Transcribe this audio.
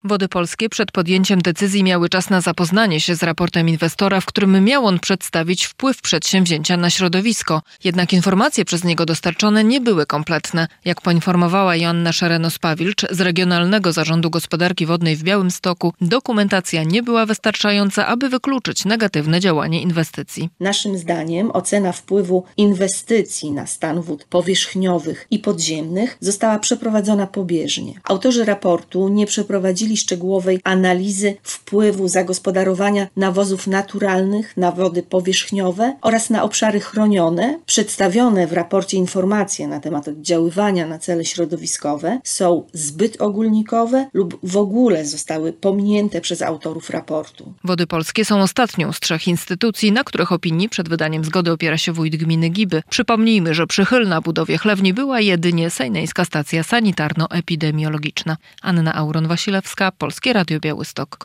Wody Polskie przed podjęciem decyzji miały czas na zapoznanie się z raportem inwestora, w którym miał on przedstawić wpływ przedsięwzięcia na środowisko. Jednak informacje przez niego dostarczone nie były kompletne. Jak poinformowała Joanna Szerenos-Pawilcz z Regionalnego Zarządu Gospodarki Wodnej w Białymstoku, dokumentacja nie była wystarczająca, aby wykluczyć negatywne działanie inwestycji. Naszym zdaniem ocena wpływu inwestycji na stan wód powierzchniowych i podziemnych została przeprowadzona pobieżnie. Autorzy raportu nie przeprowadzili szczegółowej analizy wpływu zagospodarowania nawozów naturalnych na wody powierzchniowe oraz na obszary chronione. Przedstawione w raporcie informacje na temat oddziaływania na cele środowiskowe są zbyt ogólnikowe lub w ogóle zostały pominięte przez autorów raportu. Wody Polskie są ostatnią z 3 instytucji, na których opinii przed wydaniem zgody opiera się wójt gminy Giby. Przypomnijmy, że przychylna budowie chlewni była jedynie Sejneńska Stacja Sanitarno-Epidemiologiczna. Anna Auron-Wasilewska, Polskie Radio Białystok.